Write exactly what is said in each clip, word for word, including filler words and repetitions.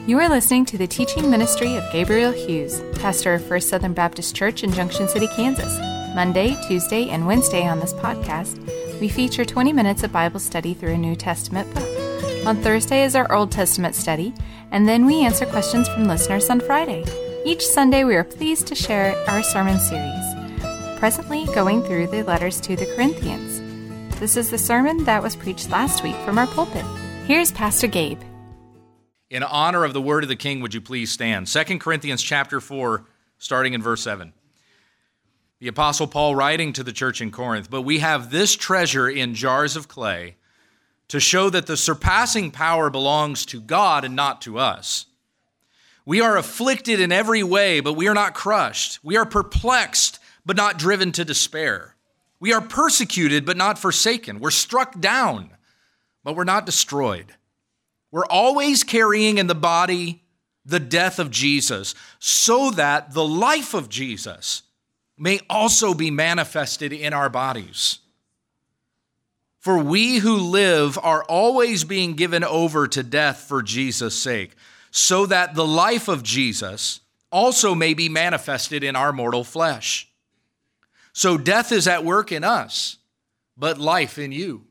You are listening to the teaching ministry of Gabriel Hughes, pastor of First Southern Baptist Church in Junction City, Kansas. Monday, Tuesday, and Wednesday on this podcast, we feature twenty minutes of Bible study through a New Testament book. On Thursday is our Old Testament study, and then we answer questions from listeners on Friday. Each Sunday, we are pleased to share our sermon series, presently going through the letters to the Corinthians. This is the sermon that was preached last week from our pulpit. Here's Pastor Gabe. In honor of the word of the King, would you please stand? Second Corinthians chapter four, starting in verse seven. The Apostle Paul writing to the church in Corinth, "But we have this treasure in jars of clay to show that the surpassing power belongs to God and not to us. We are afflicted in every way, but we are not crushed. We are perplexed, but not driven to despair. We are persecuted, but not forsaken. We're struck down, but we're not destroyed. We're always carrying in the body the death of Jesus, so that the life of Jesus may also be manifested in our bodies. For we who live are always being given over to death for Jesus' sake, so that the life of Jesus also may be manifested in our mortal flesh. So death is at work in us, but life in you.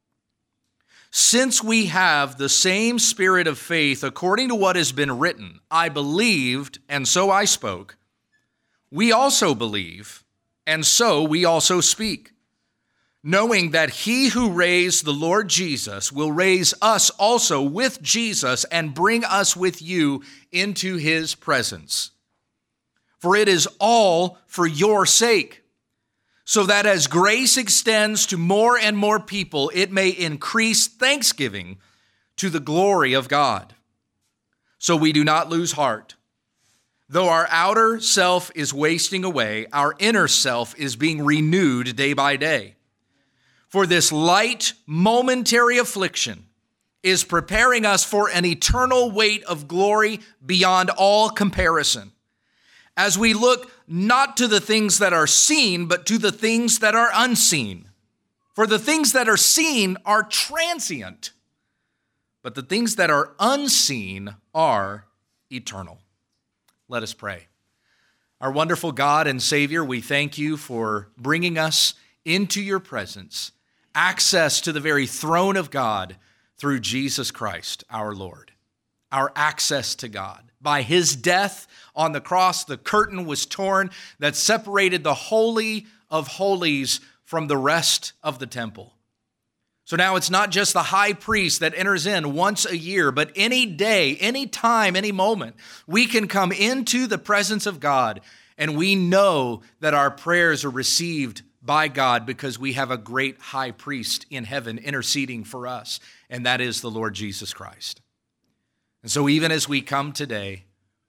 Since we have the same spirit of faith, according to what has been written, I believed, and so I spoke, we also believe, and so we also speak, knowing that he who raised the Lord Jesus will raise us also with Jesus and bring us with you into his presence. For it is all for your sake, so that as grace extends to more and more people, it may increase thanksgiving to the glory of God. So we do not lose heart. Though our outer self is wasting away, our inner self is being renewed day by day. For this light, momentary affliction is preparing us for an eternal weight of glory beyond all comparison, as we look not to the things that are seen, but to the things that are unseen. For the things that are seen are transient, but the things that are unseen are eternal." Let us pray. Our wonderful God and Savior, we thank you for bringing us into your presence, access to the very throne of God through Jesus Christ, our Lord, our access to God. By his death on the cross, the curtain was torn that separated the Holy of Holies from the rest of the temple. So now it's not just the high priest that enters in once a year, but any day, any time, any moment, we can come into the presence of God, and we know that our prayers are received by God because we have a great high priest in heaven interceding for us, and that is the Lord Jesus Christ. And so even as we come today,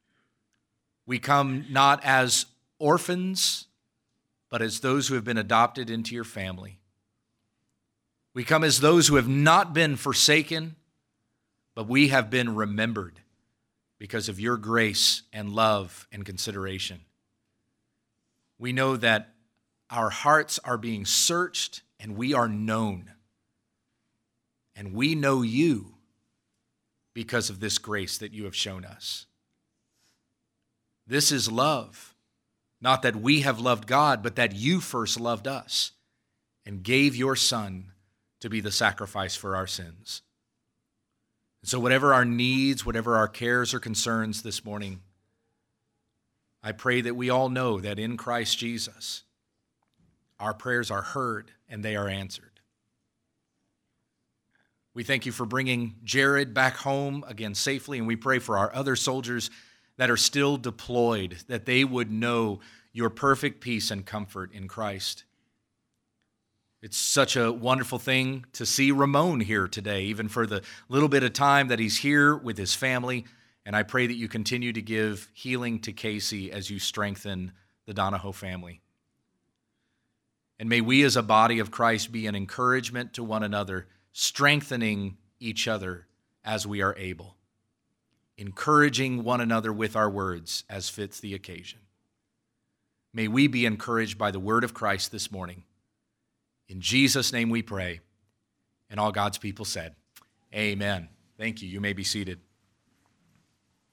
we come not as orphans, but as those who have been adopted into your family. We come as those who have not been forsaken, but we have been remembered because of your grace and love and consideration. We know that our hearts are being searched and we are known. And we know you because of this grace that you have shown us. This is love, not that we have loved God, but that you first loved us and gave your Son to be the sacrifice for our sins. And so whatever our needs, whatever our cares or concerns this morning, I pray that we all know that in Christ Jesus, our prayers are heard and they are answered. We thank you for bringing Jared back home again safely, and we pray for our other soldiers that are still deployed, that they would know your perfect peace and comfort in Christ. It's such a wonderful thing to see Ramon here today, even for the little bit of time that he's here with his family, and I pray that you continue to give healing to Casey as you strengthen the Donahoe family. And may we as a body of Christ be an encouragement to one another, strengthening each other as we are able, encouraging one another with our words as fits the occasion. May we be encouraged by the word of Christ this morning. In Jesus' name we pray, and all God's people said, amen. Thank you. You may be seated.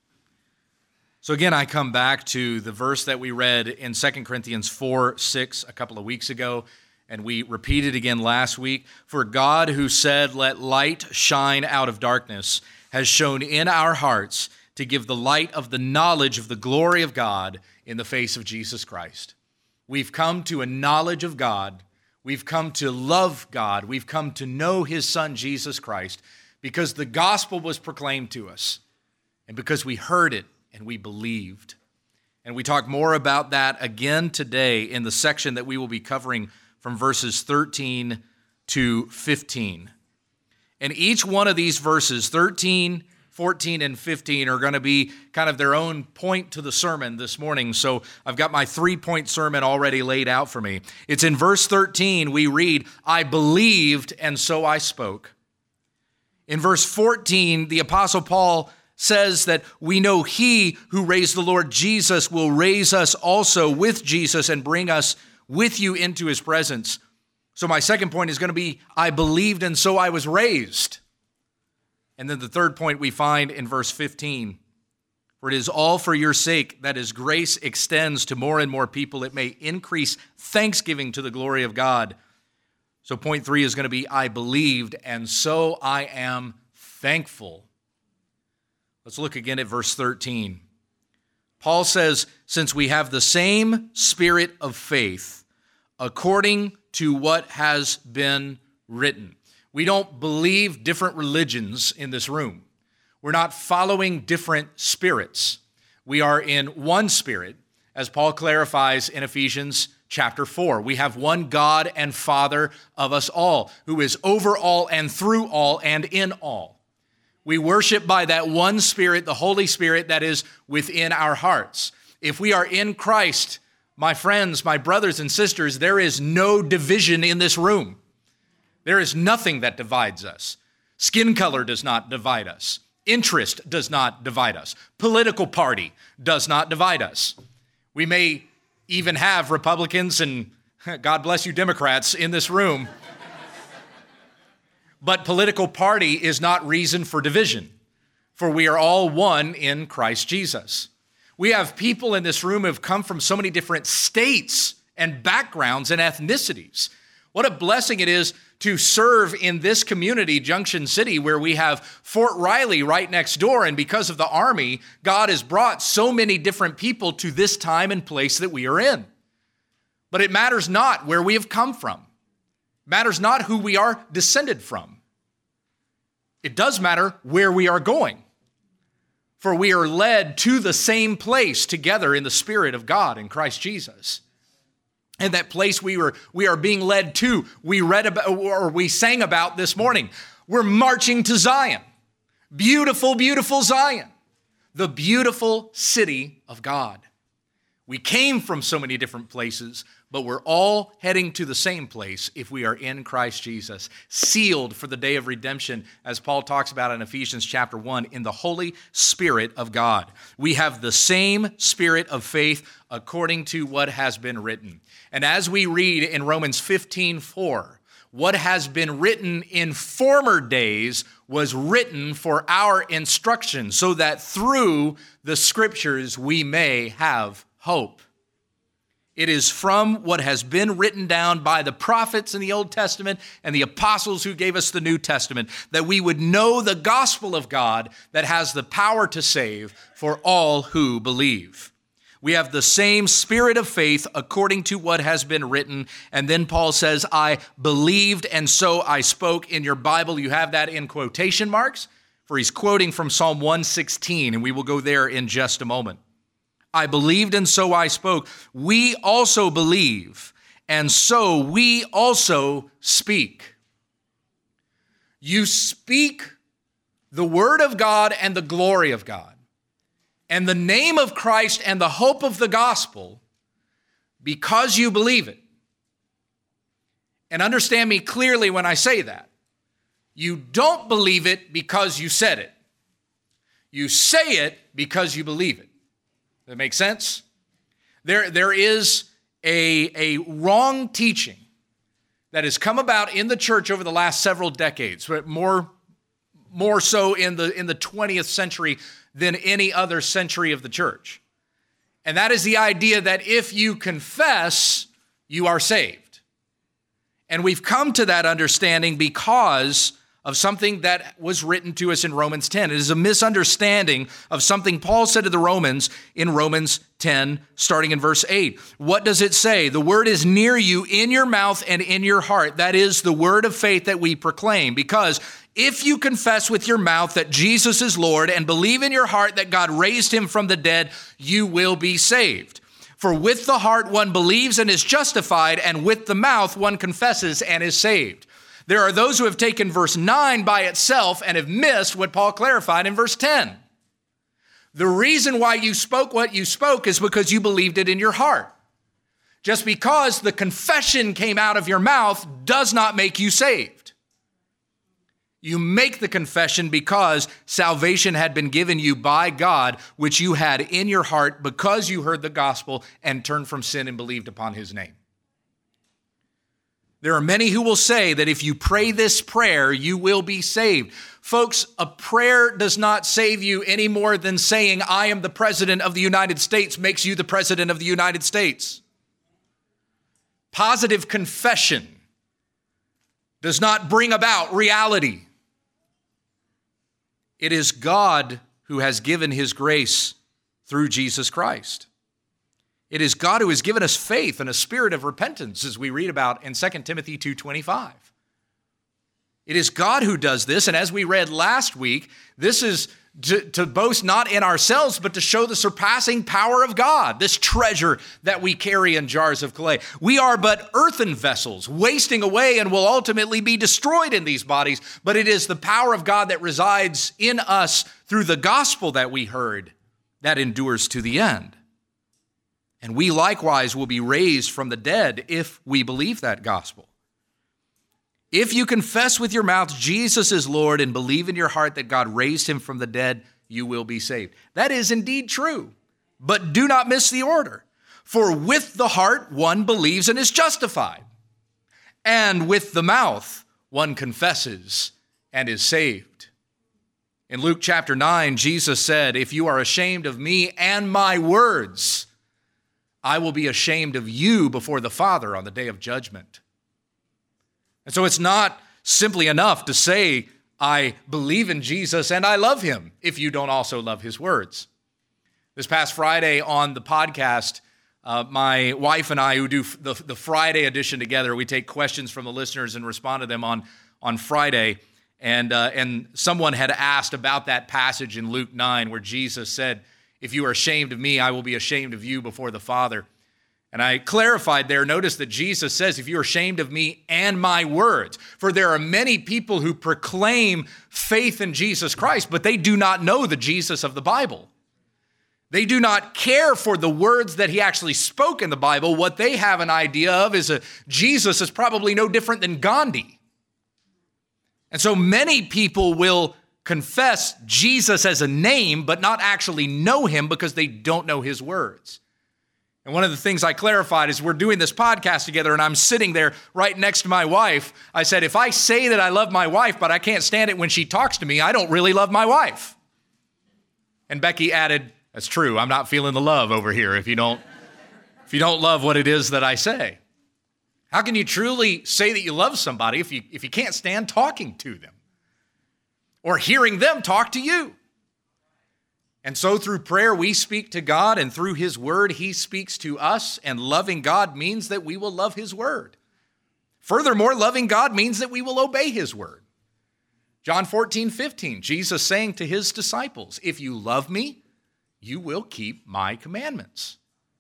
So again, I come back to the verse that we read in Second Corinthians four six a couple of weeks ago, and we repeated again last week. For God, who said, "Let light shine out of darkness," has shone in our hearts to give the light of the knowledge of the glory of God in the face of Jesus Christ. We've come to a knowledge of God. We've come to love God. We've come to know His Son, Jesus Christ, because the gospel was proclaimed to us and because we heard it and we believed. And we talk more about that again today in the section that we will be covering from verses thirteen to fifteen. And each one of these verses, thirteen, fourteen, and fifteen, are going to be kind of their own point to the sermon this morning. So I've got my three-point sermon already laid out for me. It's in verse thirteen, we read, "I believed, and so I spoke." In verse fourteen, the Apostle Paul says that we know He who raised the Lord Jesus will raise us also with Jesus and bring us with you into His presence. So my second point is going to be, I believed and so I was raised. And then the third point we find in verse fifteen, for it is all for your sake that as grace extends to more and more people, it may increase thanksgiving to the glory of God. So point three is going to be, I believed and so I am thankful. Let's look again at verse thirteen. Paul says, since we have the same spirit of faith, according to what has been written. We don't believe different religions in this room. We're not following different spirits. We are in one spirit, as Paul clarifies in Ephesians chapter four. We have one God and Father of us all, who is over all and through all and in all. We worship by that one Spirit, the Holy Spirit that is within our hearts. If we are in Christ, my friends, my brothers and sisters, there is no division in this room. There is nothing that divides us. Skin color does not divide us. Interest does not divide us. Political party does not divide us. We may even have Republicans and, God bless you, Democrats in this room. But political party is not reason for division, for we are all one in Christ Jesus. We have people in this room who have come from so many different states and backgrounds and ethnicities. What a blessing it is to serve in this community, Junction City, where we have Fort Riley right next door. And because of the Army, God has brought so many different people to this time and place that we are in. But it matters not where we have come from. It matters not who we are descended from. It does matter where we are going. For we are led to the same place together in the Spirit of God in Christ Jesus. And that place we were, we are being led to, we read about, or we sang about this morning. We're marching to Zion. Beautiful, beautiful Zion. The beautiful city of God. We came from so many different places, but we're all heading to the same place if we are in Christ Jesus, sealed for the day of redemption, as Paul talks about in Ephesians chapter one, in the Holy Spirit of God. We have the same spirit of faith according to what has been written. And as we read in Romans fifteen four, what has been written in former days was written for our instruction, so that through the Scriptures we may have hope. It is from what has been written down by the prophets in the Old Testament and the apostles who gave us the New Testament that we would know the gospel of God that has the power to save for all who believe. We have the same spirit of faith according to what has been written. And then Paul says, I believed and so I spoke. In your Bible, you have that in quotation marks, for he's quoting from Psalm one sixteen, and we will go there in just a moment. I believed and so I spoke. We also believe, and so we also speak. You speak the word of God and the glory of God, and the name of Christ and the hope of the gospel, because you believe it. And understand me clearly when I say that. You don't believe it because you said it. You say it because you believe it. That makes sense? There, there is a, a wrong teaching that has come about in the church over the last several decades, but more, more so in the, in the twentieth century than any other century of the church. And that is the idea that if you confess, you are saved. And we've come to that understanding because of something that was written to us in Romans ten. It is a misunderstanding of something Paul said to the Romans in Romans ten, starting in verse eight. What does it say? The word is near you, in your mouth and in your heart. That is the word of faith that we proclaim. Because if you confess with your mouth that Jesus is Lord and believe in your heart that God raised him from the dead, you will be saved. For with the heart one believes and is justified, and with the mouth one confesses and is saved. There are those who have taken verse nine by itself and have missed what Paul clarified in verse ten. The reason why you spoke what you spoke is because you believed it in your heart. Just because the confession came out of your mouth does not make you saved. You make the confession because salvation had been given you by God, which you had in your heart because you heard the gospel and turned from sin and believed upon his name. There are many who will say that if you pray this prayer, you will be saved. Folks, a prayer does not save you any more than saying, I am the president of the United States makes you the president of the United States. Positive confession does not bring about reality. It is God who has given his grace through Jesus Christ. It is God who has given us faith and a spirit of repentance, as we read about in Second Timothy two twenty-five. It is God who does this, and as we read last week, this is to, to boast not in ourselves, but to show the surpassing power of God, this treasure that we carry in jars of clay. We are but earthen vessels, wasting away and will ultimately be destroyed in these bodies, but it is the power of God that resides in us through the gospel that we heard that endures to the end. And we likewise will be raised from the dead if we believe that gospel. If you confess with your mouth Jesus is Lord and believe in your heart that God raised him from the dead, you will be saved. That is indeed true, but do not miss the order. For with the heart one believes and is justified, and with the mouth one confesses and is saved. In Luke chapter nine, Jesus said, if you are ashamed of me and my words, I will be ashamed of you before the Father on the day of judgment. And so it's not simply enough to say, I believe in Jesus and I love him, if you don't also love his words. This past Friday on the podcast, uh, my wife and I, who do the, the Friday edition together, we take questions from the listeners and respond to them on, on Friday. And, uh, and someone had asked about that passage in Luke nine where Jesus said, if you are ashamed of me, I will be ashamed of you before the Father. And I clarified there, notice that Jesus says, if you are ashamed of me and my words, for there are many people who proclaim faith in Jesus Christ, but they do not know the Jesus of the Bible. They do not care for the words that he actually spoke in the Bible. What they have an idea of is a Jesus is probably no different than Gandhi. And so many people will confess Jesus as a name, but not actually know him because they don't know his words. And one of the things I clarified is we're doing this podcast together and I'm sitting there right next to my wife. I said, if I say that I love my wife, but I can't stand it when she talks to me, I don't really love my wife. And Becky added, that's true. I'm not feeling the love over here if you don't, if you don't love what it is that I say. How can you truly say that you love somebody if you, if you can't stand talking to them or hearing them talk to you? And so through prayer, we speak to God, and through his word, he speaks to us, and loving God means that we will love his word. Furthermore, loving God means that we will obey his word. John fourteen fifteen, Jesus saying to his disciples, if you love me, you will keep my commandments.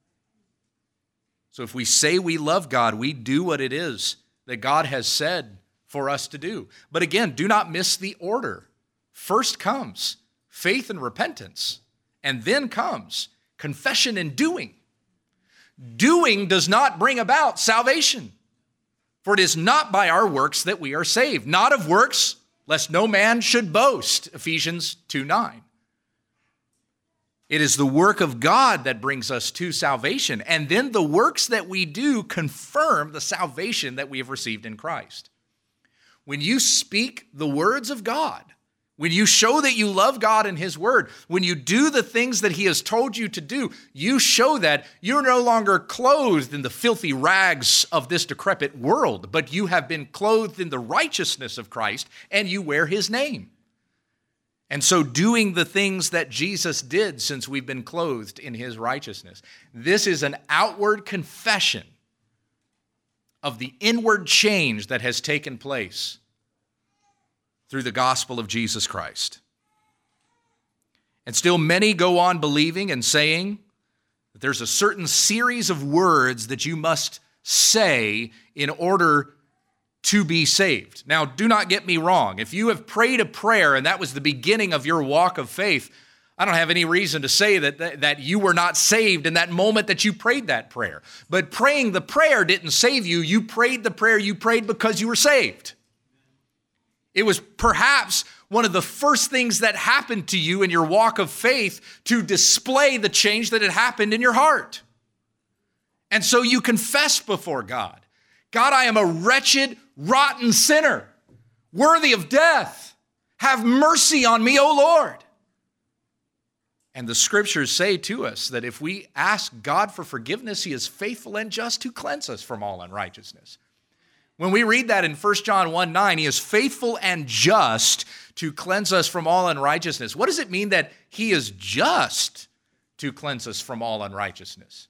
So if we say we love God, we do what it is that God has said for us to do. But again, do not miss the order. First comes faith and repentance, and then comes confession and doing. Doing does not bring about salvation, for it is not by our works that we are saved, not of works, lest no man should boast, Ephesians two nine. It is the work of God that brings us to salvation, and then the works that we do confirm the salvation that we have received in Christ. When you speak the words of God, When you show that you love God and his word, when you do the things that he has told you to do, you show that you're no longer clothed in the filthy rags of this decrepit world, but you have been clothed in the righteousness of Christ and you wear his name. And so doing the things that Jesus did since we've been clothed in his righteousness. This is an outward confession of the inward change that has taken place through the gospel of Jesus Christ. And still many go on believing and saying that there's a certain series of words that you must say in order to be saved. Now, do not get me wrong. If you have prayed a prayer and that was the beginning of your walk of faith, I don't have any reason to say that, that, that you were not saved in that moment that you prayed that prayer. But praying the prayer didn't save you. You prayed the prayer you prayed because you were saved. It was perhaps one of the first things that happened to you in your walk of faith to display the change that had happened in your heart. And so you confessed before God, God, I am a wretched, rotten sinner, worthy of death. Have mercy on me, O Lord. And the scriptures say to us that if we ask God for forgiveness, he is faithful and just to cleanse us from all unrighteousness. When we read that in First John one nine, he is faithful and just to cleanse us from all unrighteousness. What does it mean that he is just to cleanse us from all unrighteousness?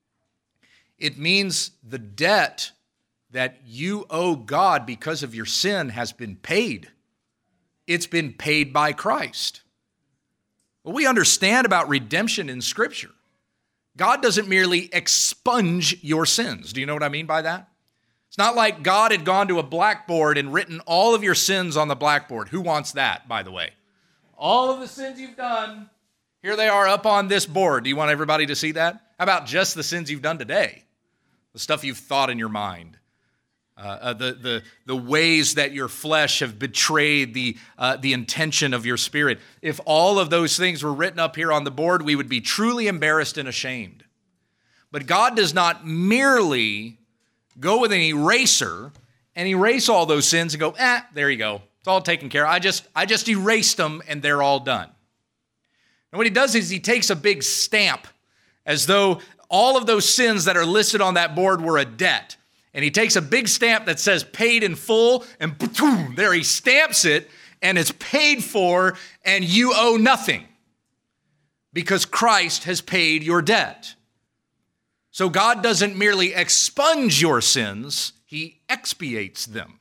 It means the debt that you owe God because of your sin has been paid. It's been paid by Christ. What we understand about redemption in Scripture, God doesn't merely expunge your sins. Do you know what I mean by that? It's not like God had gone to a blackboard and written all of your sins on the blackboard. Who wants that, by the way? All of the sins you've done, here they are up on this board. Do you want everybody to see that? How about just the sins you've done today? The stuff you've thought in your mind. Uh, uh, the, the, the ways that your flesh have betrayed the, uh, the intention of your spirit. If all of those things were written up here on the board, we would be truly embarrassed and ashamed. But God does not merely go with an eraser and erase all those sins and go, eh, there you go. It's all taken care of. I just, I just erased them and they're all done. And what he does is he takes a big stamp as though all of those sins that are listed on that board were a debt. And he takes a big stamp that says paid in full and boom, there he stamps it and it's paid for and you owe nothing because Christ has paid your debt. So God doesn't merely expunge your sins, he expiates them.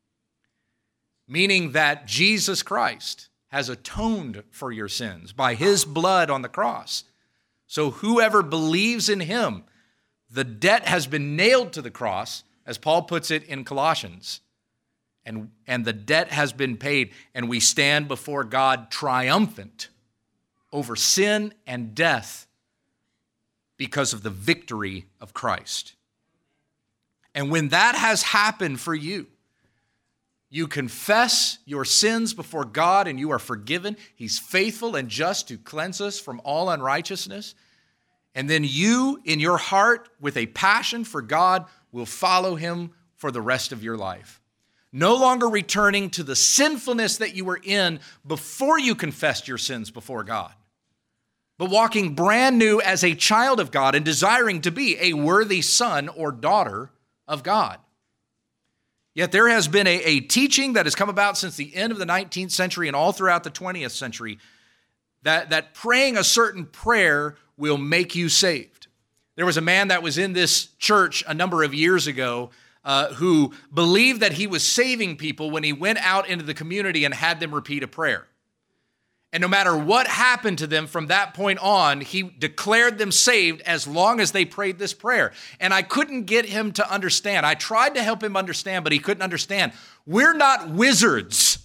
Meaning that Jesus Christ has atoned for your sins by his blood on the cross. So whoever believes in him, the debt has been nailed to the cross, as Paul puts it in Colossians. And, and the debt has been paid, and we stand before God triumphant over sin and death because of the victory of Christ. And when that has happened for you, you confess your sins before God and you are forgiven. He's faithful and just to cleanse us from all unrighteousness. And then you, in your heart, with a passion for God, will follow him for the rest of your life. No longer returning to the sinfulness that you were in before you confessed your sins before God, but walking brand new as a child of God and desiring to be a worthy son or daughter of God. Yet there has been a, a teaching that has come about since the end of the nineteenth century and all throughout the twentieth century that, that praying a certain prayer will make you saved. There was a man that was in this church a number of years ago uh, who believed that he was saving people when he went out into the community and had them repeat a prayer. And no matter what happened to them from that point on, he declared them saved as long as they prayed this prayer. And I couldn't get him to understand. I tried to help him understand, but he couldn't understand. We're not wizards.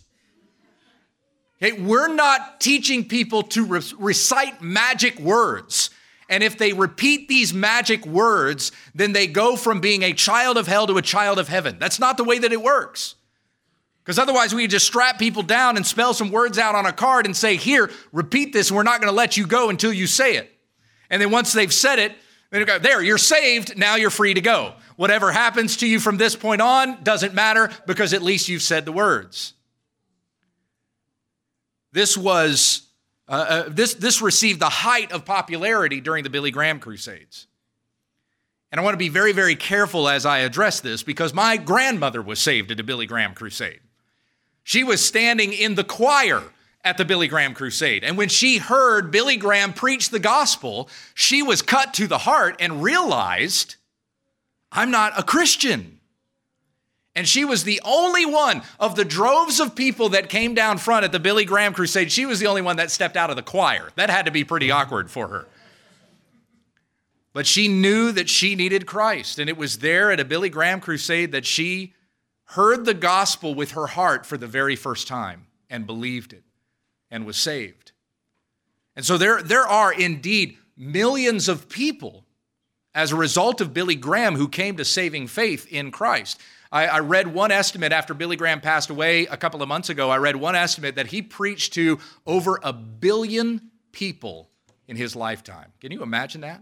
Okay? We're not teaching people to re- recite magic words. And if they repeat these magic words, then they go from being a child of hell to a child of heaven. That's not the way that it works. Because otherwise we just strap people down and spell some words out on a card and say, here, repeat this, and we're not going to let you go until you say it. And then once they've said it, they go, there, you're saved, now you're free to go. Whatever happens to you from this point on doesn't matter because at least you've said the words. This was uh, uh, this this received the height of popularity during the Billy Graham Crusades. And I want to be very, very careful as I address this because my grandmother was saved at a Billy Graham crusade. She was standing in the choir at the Billy Graham crusade. And when she heard Billy Graham preach the gospel, she was cut to the heart and realized, I'm not a Christian. And she was the only one of the droves of people that came down front at the Billy Graham crusade. She was the only one that stepped out of the choir. That had to be pretty awkward for her. But she knew that she needed Christ. And it was there at a Billy Graham crusade that she heard the gospel with her heart for the very first time and believed it and was saved. And so there, there are indeed millions of people as a result of Billy Graham who came to saving faith in Christ. I, I read one estimate after Billy Graham passed away a couple of months ago. I read one estimate that he preached to over a billion people in his lifetime. Can you imagine that?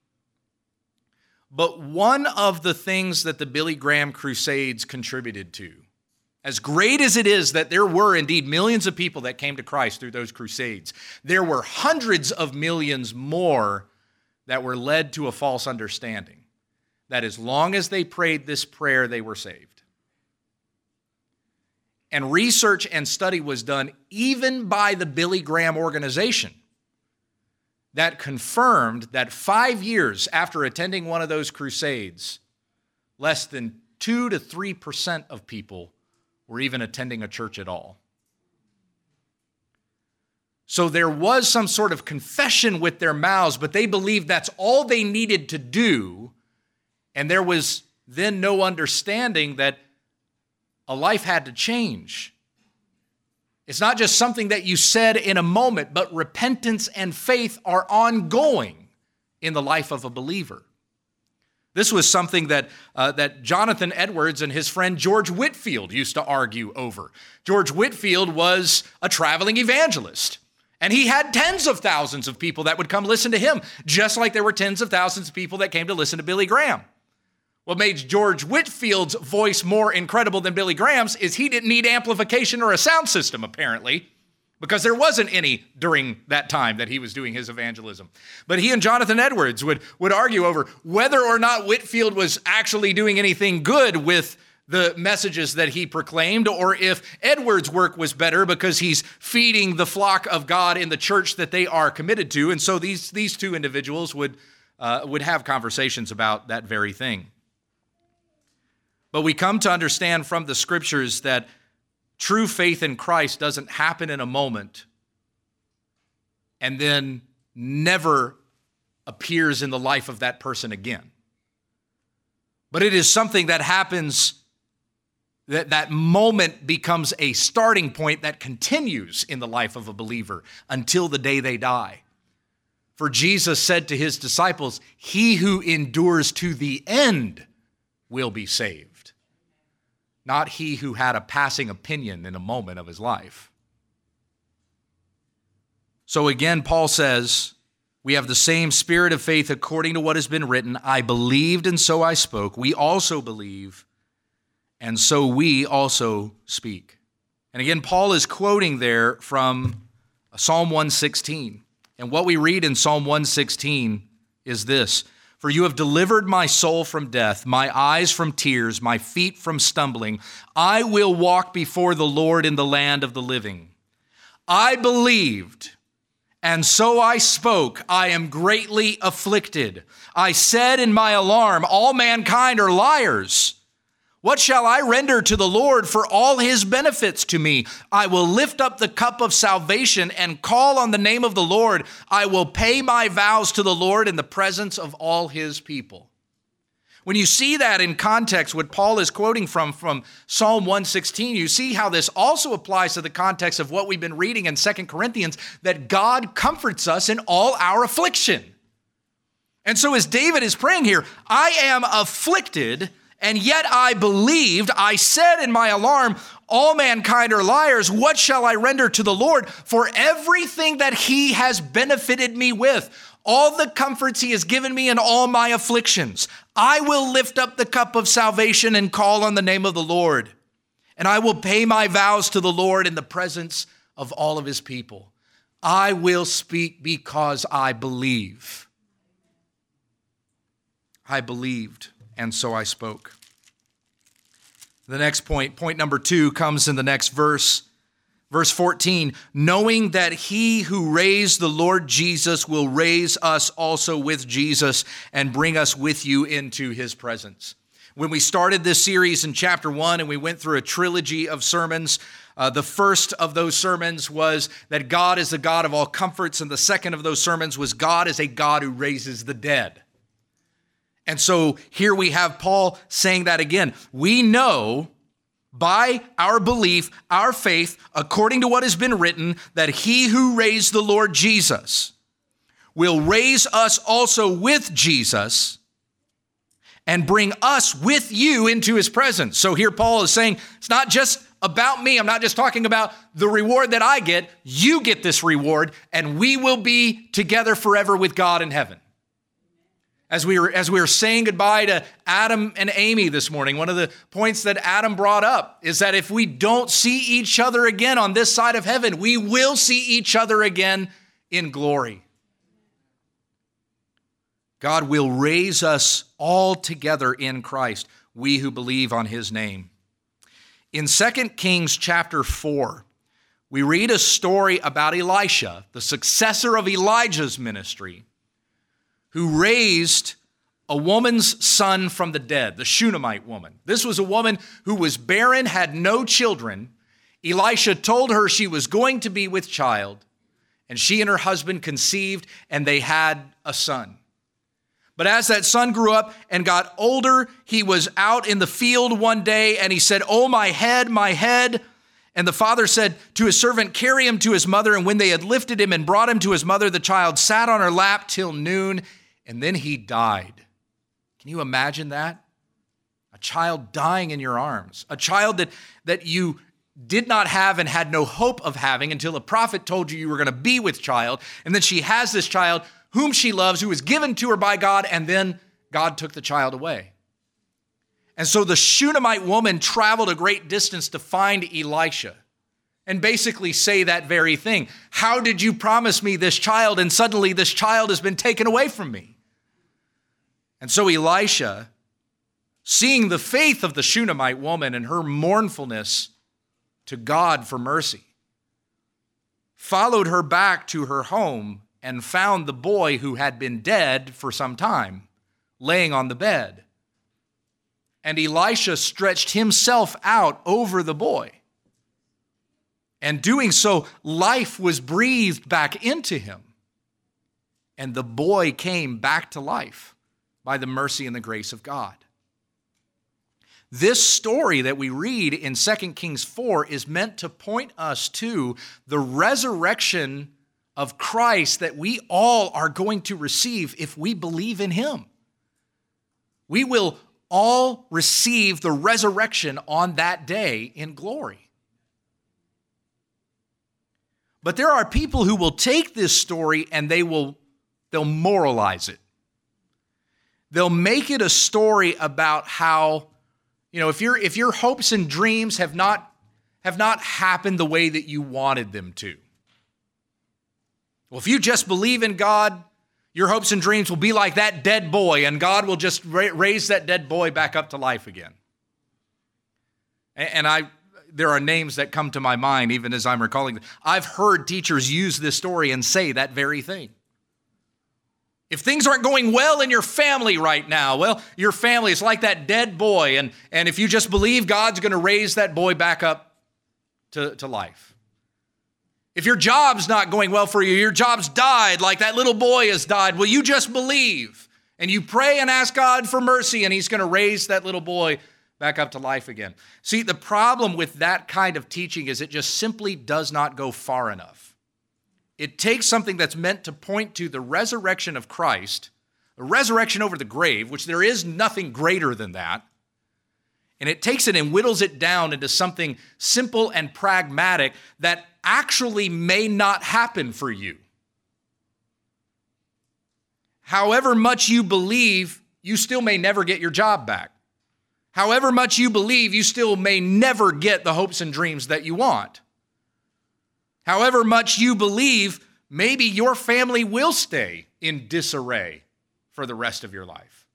But one of the things that the Billy Graham Crusades contributed to, as great as it is that there were indeed millions of people that came to Christ through those crusades, there were hundreds of millions more that were led to a false understanding that as long as they prayed this prayer, they were saved. And research and study was done even by the Billy Graham organization that confirmed that five years after attending one of those crusades, less than two to three percent of people were even attending a church at all. So there was some sort of confession with their mouths, but they believed that's all they needed to do, and there was then no understanding that a life had to change. It's not just something that you said in a moment, but repentance and faith are ongoing in the life of a believer. This was something that, uh, that Jonathan Edwards and his friend George Whitefield used to argue over. George Whitefield was a traveling evangelist, and he had tens of thousands of people that would come listen to him, just like there were tens of thousands of people that came to listen to Billy Graham. What made George Whitefield's voice more incredible than Billy Graham's is he didn't need amplification or a sound system, apparently, because there wasn't any during that time that he was doing his evangelism. But he and Jonathan Edwards would, would argue over whether or not Whitefield was actually doing anything good with the messages that he proclaimed, or if Edwards' work was better because he's feeding the flock of God in the church that they are committed to. And so these, these two individuals would, uh, would have conversations about that very thing. But we come to understand from the scriptures that true faith in Christ doesn't happen in a moment and then never appears in the life of that person again. But it is something that happens, that that moment becomes a starting point that continues in the life of a believer until the day they die. For Jesus said to his disciples, "He who endures to the end will be saved." Not he who had a passing opinion in a moment of his life. So again, Paul says, we have the same spirit of faith according to what has been written. I believed and so I spoke. We also believe and so we also speak. And again, Paul is quoting there from Psalm one sixteen. And what we read in Psalm one sixteen is this: "For you have delivered my soul from death, my eyes from tears, my feet from stumbling. I will walk before the Lord in the land of the living. I believed, and so I spoke. I am greatly afflicted. I said in my alarm, all mankind are liars. What shall I render to the Lord for all his benefits to me? I will lift up the cup of salvation and call on the name of the Lord. I will pay my vows to the Lord in the presence of all his people." When you see that in context, what Paul is quoting from, from Psalm one sixteen, you see how this also applies to the context of what we've been reading in Second Corinthians, that God comforts us in all our affliction. And so as David is praying here, I am afflicted, and yet I believed. I said in my alarm, all mankind are liars. What shall I render to the Lord for everything that he has benefited me with? All the comforts he has given me in all my afflictions. I will lift up the cup of salvation and call on the name of the Lord. And I will pay my vows to the Lord in the presence of all of his people. I will speak because I believe. I believed, and so I spoke. The next point, point number two, comes in the next verse. Verse fourteen, knowing that he who raised the Lord Jesus will raise us also with Jesus and bring us with you into his presence. When we started this series in chapter one and we went through a trilogy of sermons, uh, the first of those sermons was that God is the God of all comforts, and the second of those sermons was God is a God who raises the dead. And so here we have Paul saying that again. We know by our belief, our faith, according to what has been written, that he who raised the Lord Jesus will raise us also with Jesus and bring us with you into his presence. So here Paul is saying, it's not just about me. I'm not just talking about the reward that I get. You get this reward, and we will be together forever with God in heaven. As we were, as we were saying goodbye to Adam and Amy this morning, one of the points that Adam brought up is that if we don't see each other again on this side of heaven, we will see each other again in glory. God will raise us all together in Christ, we who believe on his name. In Second Kings chapter four, we read a story about Elisha, the successor of Elijah's ministry, who raised a woman's son from the dead, the Shunammite woman. This was a woman who was barren, had no children. Elisha told her she was going to be with child, and she and her husband conceived, and they had a son. But as that son grew up and got older, he was out in the field one day, and he said, "Oh, my head, my head." And the father said to his servant, "Carry him to his mother." And when they had lifted him and brought him to his mother, the child sat on her lap till noon, and then he died. Can you imagine that? A child dying in your arms. A child that, that you did not have and had no hope of having until a prophet told you you were going to be with child. And then she has this child whom she loves, who was given to her by God, and then God took the child away. And so the Shunammite woman traveled a great distance to find Elisha and basically say that very thing. How did you promise me this child, and suddenly this child has been taken away from me? And so Elisha, seeing the faith of the Shunammite woman and her mournfulness to God for mercy, followed her back to her home and found the boy who had been dead for some time, laying on the bed. And Elisha stretched himself out over the boy. And doing so, life was breathed back into him. And the boy came back to life by the mercy and the grace of God. This story that we read in Second Kings four is meant to point us to the resurrection of Christ that we all are going to receive if we believe in him. We will all receive the resurrection on that day in glory. But there are people who will take this story and they will they'll moralize it. They'll make it a story about how, you know, if your if your hopes and dreams have not have not happened the way that you wanted them to. Well, if you just believe in God, your hopes and dreams will be like that dead boy, and God will just ra- raise that dead boy back up to life again. And, and I, there are names that come to my mind even as I'm recalling. I've heard teachers use this story and say that very thing. If things aren't going well in your family right now, well, your family is like that dead boy, and, and if you just believe, God's going to raise that boy back up to, to life. If your job's not going well for you, your job's died like that little boy has died, well, you just believe, and you pray and ask God for mercy, and he's going to raise that little boy back up to life again. See, the problem with that kind of teaching is it just simply does not go far enough. It takes something that's meant to point to the resurrection of Christ, the resurrection over the grave, which there is nothing greater than that, and it takes it and whittles it down into something simple and pragmatic that actually may not happen for you. However much you believe, you still may never get your job back. However much you believe, you still may never get the hopes and dreams that you want. However much you believe, maybe your family will stay in disarray for the rest of your life.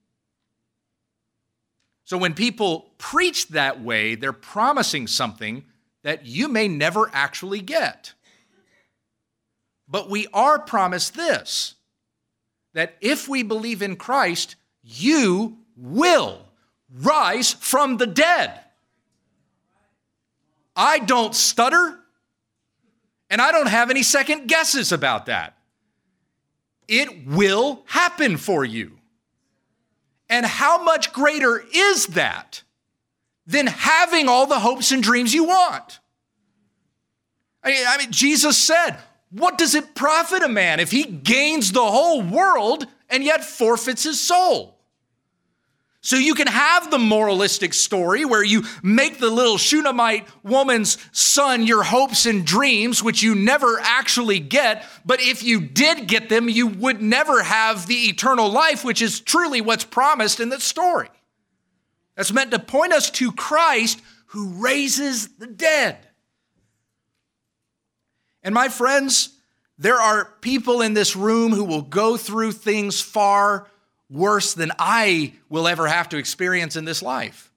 So when people preach that way, they're promising something that you may never actually get. But we are promised this, that if we believe in Christ, you will rise from the dead. I don't stutter, and I don't have any second guesses about that. It will happen for you. And how much greater is that than having all the hopes and dreams you want? I mean, I mean, Jesus said, what does it profit a man if he gains the whole world and yet forfeits his soul? So you can have the moralistic story where you make the little Shunammite woman's son your hopes and dreams, which you never actually get. But if you did get them, you would never have the eternal life, which is truly what's promised in that story. That's meant to point us to Christ who raises the dead. And my friends, there are people in this room who will go through things far worse than I will ever have to experience in this life.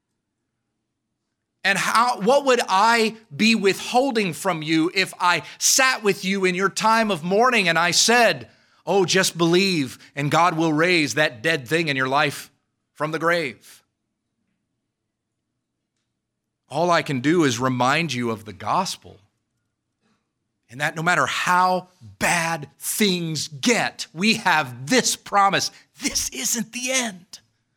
And how, what would I be withholding from you if I sat with you in your time of mourning and I said, oh, just believe and God will raise that dead thing in your life from the grave? All I can do is remind you of the gospel. And that no matter how bad things get, we have this promise. This isn't the end.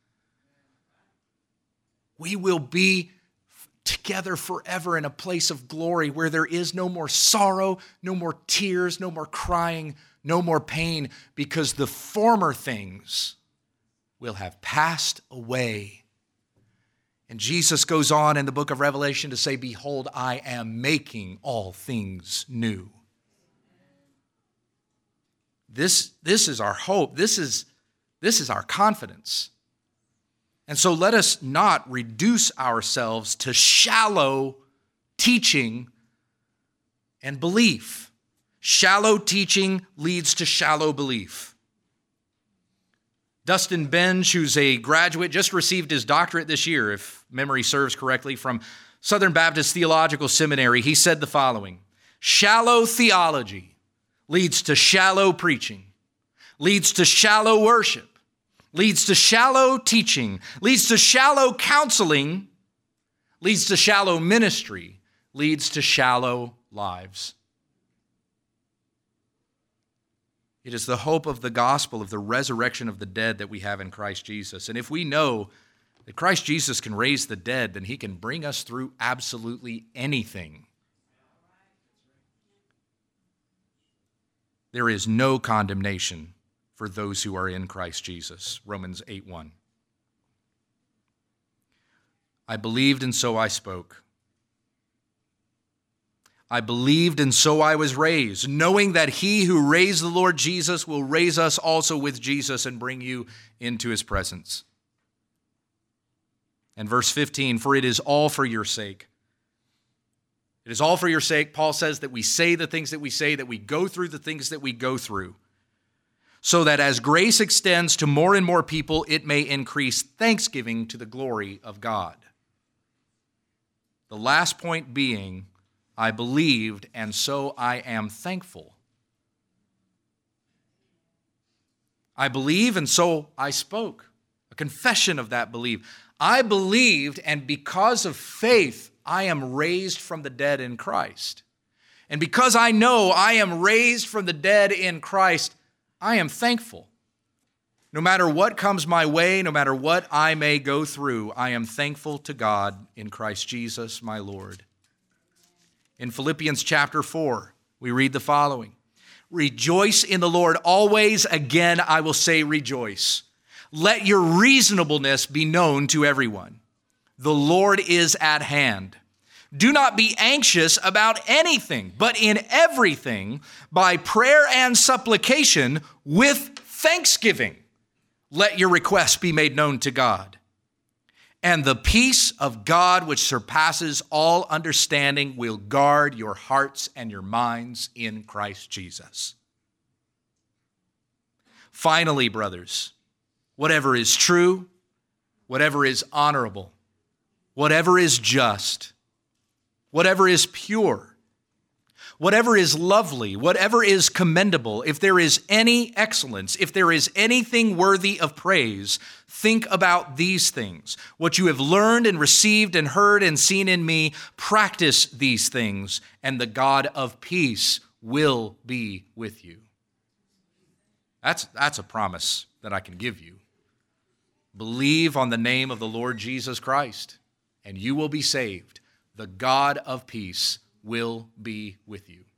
We will be together forever in a place of glory where there is no more sorrow, no more tears, no more crying, no more pain, because the former things will have passed away. And Jesus goes on in the book of Revelation to say, behold, I am making all things new. This, this is our hope. This is, this is our confidence. And so let us not reduce ourselves to shallow teaching and belief. Shallow teaching leads to shallow belief. Dustin Benge, who's a graduate, just received his doctorate this year, if memory serves correctly, from Southern Baptist Theological Seminary. He said the following: shallow theology leads to shallow preaching, leads to shallow worship, leads to shallow teaching, leads to shallow counseling, leads to shallow ministry, leads to shallow lives. It is the hope of the gospel of the resurrection of the dead that we have in Christ Jesus. And if we know that Christ Jesus can raise the dead, then he can bring us through absolutely anything. There is no condemnation for those who are in Christ Jesus. Romans eight one. I believed and so I spoke. I believed and so I was raised, knowing that he who raised the Lord Jesus will raise us also with Jesus and bring you into his presence. And verse fifteen, for it is all for your sake. It is all for your sake. Paul says that we say the things that we say, that we go through the things that we go through, so that as grace extends to more and more people, it may increase thanksgiving to the glory of God. The last point being, I believed, and so I am thankful. I believe, and so I spoke. A confession of that belief. I believed, and because of faith, I am raised from the dead in Christ. And because I know I am raised from the dead in Christ, I am thankful. No matter what comes my way, no matter what I may go through, I am thankful to God in Christ Jesus, my Lord. In Philippians chapter four, we read the following: rejoice in the Lord always. Again, I will say rejoice. Let your reasonableness be known to everyone. The Lord is at hand. Do not be anxious about anything, but in everything, by prayer and supplication, with thanksgiving, let your requests be made known to God. And the peace of God, which surpasses all understanding, will guard your hearts and your minds in Christ Jesus. Finally, brothers, whatever is true, whatever is honorable, whatever is just, whatever is pure, whatever is lovely, whatever is commendable, if there is any excellence, if there is anything worthy of praise, think about these things. What you have learned and received and heard and seen in me, practice these things, and the God of peace will be with you. That's, that's a promise that I can give you. Believe on the name of the Lord Jesus Christ, and you will be saved. The God of peace will be with you.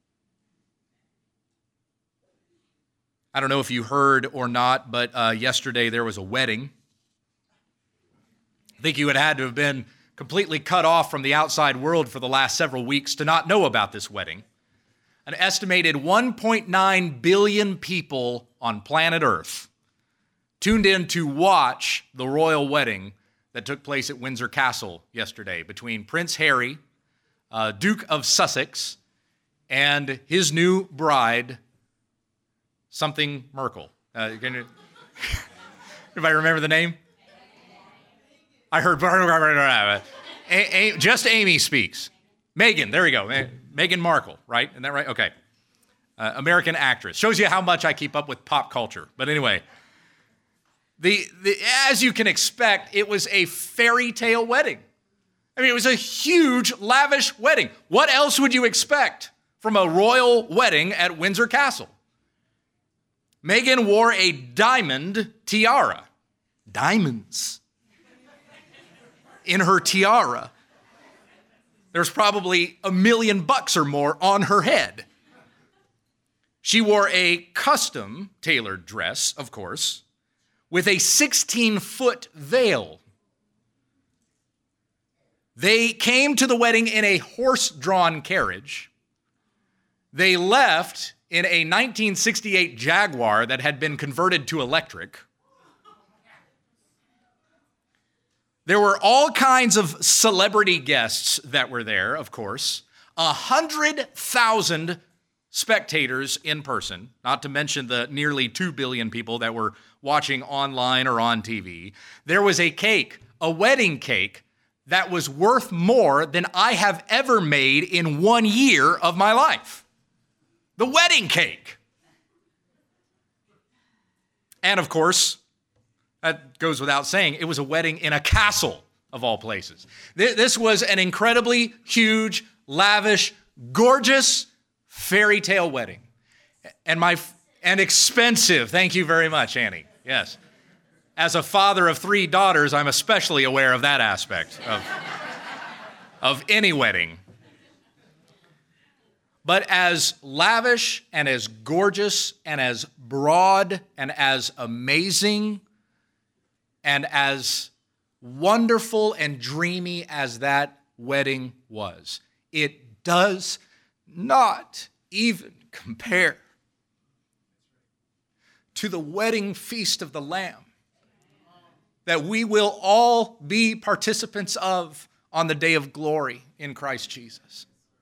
I don't know if you heard or not, but uh, yesterday there was a wedding. I think you would have had to have been completely cut off from the outside world for the last several weeks to not know about this wedding. An estimated one point nine billion people on planet Earth tuned in to watch the royal wedding that took place at Windsor Castle yesterday between Prince Harry, uh, Duke of Sussex, and his new bride, something Merkel. Uh, can you, everybody remember the name? I heard, a, a, just Amy speaks. Meghan, there we go. Meghan Markle, right? Isn't that right? Okay. Uh, American actress. Shows you how much I keep up with pop culture. But anyway, the, the as you can expect, it was a fairy tale wedding. I mean, it was a huge, lavish wedding. What else would you expect from a royal wedding at Windsor Castle? Meghan wore a diamond tiara. Diamonds. In her tiara. There's probably a million bucks or more on her head. She wore a custom tailored dress, of course, with a sixteen-foot veil. They came to the wedding in a horse-drawn carriage. They left in a nineteen sixty-eight Jaguar that had been converted to electric. There were all kinds of celebrity guests that were there, of course. A hundred thousand spectators in person, not to mention the nearly two billion people that were watching online or on T V. There was a cake, a wedding cake, that was worth more than I have ever made in one year of my life. The wedding cake. And of course, that goes without saying, it was a wedding in a castle of all places. This was an incredibly huge, lavish, gorgeous fairy tale wedding. And my and expensive. Thank you very much, Annie. Yes. As a father of three daughters, I'm especially aware of that aspect of, of any wedding. But as lavish and as gorgeous and as broad and as amazing and as wonderful and dreamy as that wedding was, it does not even compare to the wedding feast of the Lamb that we will all be participants of on the day of glory in Christ Jesus.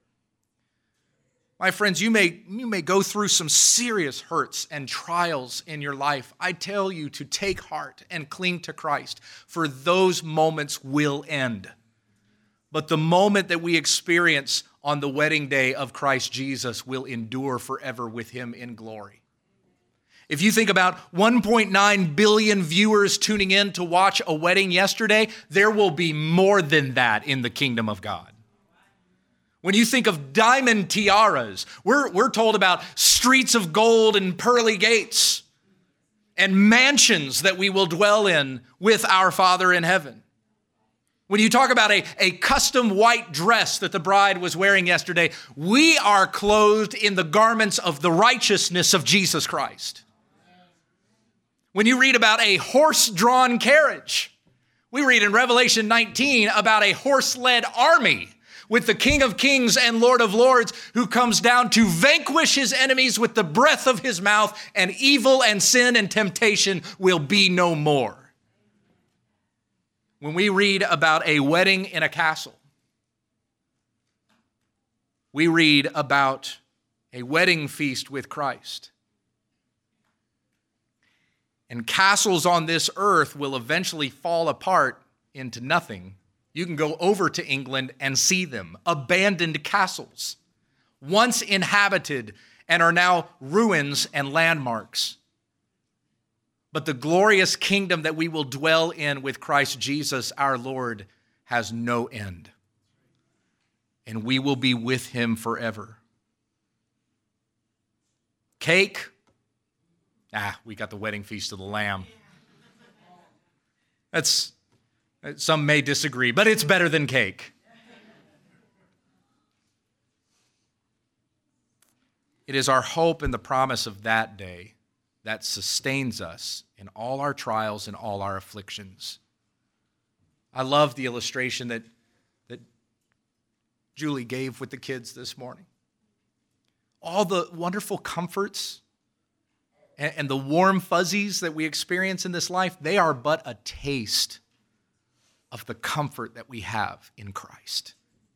My friends, you may, you may go through some serious hurts and trials in your life. I tell you to take heart and cling to Christ, for those moments will end. But the moment that we experience on the wedding day of Christ Jesus will endure forever with him in glory. If you think about one point nine billion viewers tuning in to watch a wedding yesterday, there will be more than that in the kingdom of God. When you think of diamond tiaras, we're, we're told about streets of gold and pearly gates and mansions that we will dwell in with our Father in heaven. When you talk about a, a custom white dress that the bride was wearing yesterday, we are clothed in the garments of the righteousness of Jesus Christ. When you read about a horse-drawn carriage, we read in Revelation nineteen about a horse-led army with the King of Kings and Lord of Lords who comes down to vanquish his enemies with the breath of his mouth, and evil and sin and temptation will be no more. When we read about a wedding in a castle, we read about a wedding feast with Christ. And castles on this earth will eventually fall apart into nothing. You can go over to England and see them, abandoned castles, once inhabited and are now ruins and landmarks. But the glorious kingdom that we will dwell in with Christ Jesus our Lord has no end. And we will be with him forever. Cake? Ah, we got the wedding feast of the Lamb. That's, some may disagree, but it's better than cake. It is our hope in the promise of that day that sustains us in all our trials and all our afflictions. I love the illustration that, that Julie gave with the kids this morning. All the wonderful comforts and, and the warm fuzzies that we experience in this life, they are but a taste of the comfort that we have in Christ.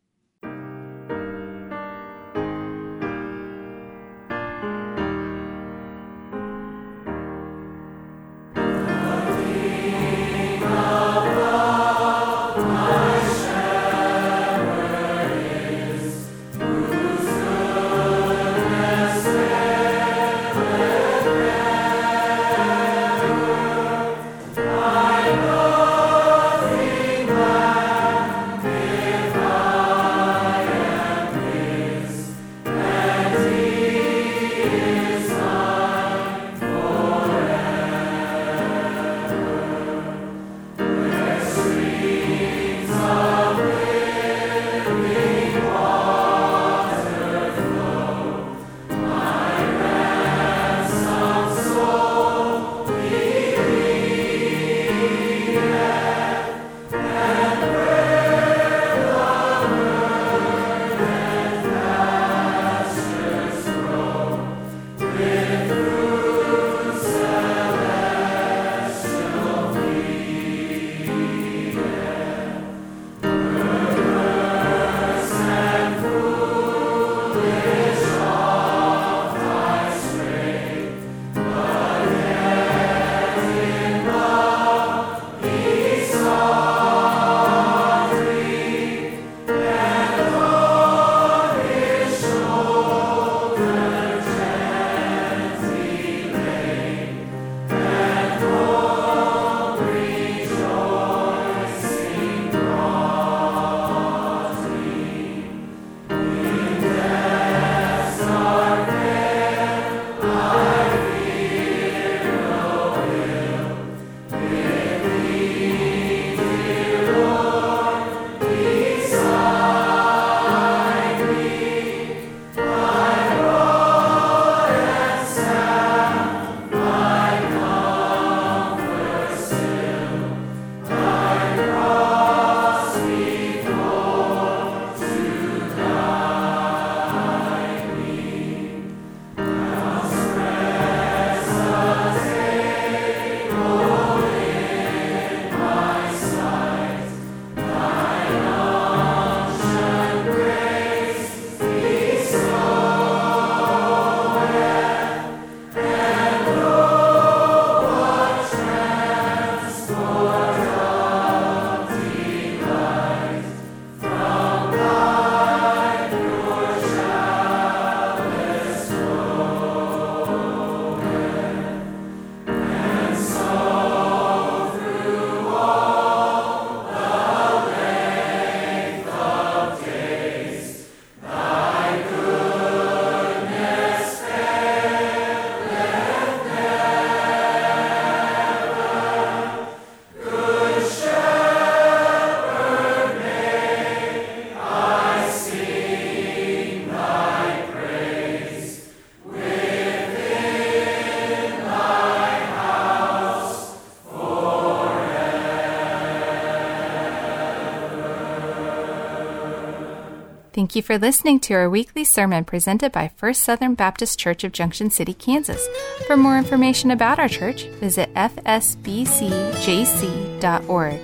Thank you for listening to our weekly sermon presented by First Southern Baptist Church of Junction City, Kansas. For more information about our church, visit f s b c j c dot org.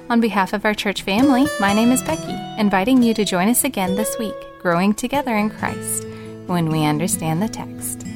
On behalf of our church family, my name is Becky, inviting you to join us again this week, growing together in Christ, when we understand the text.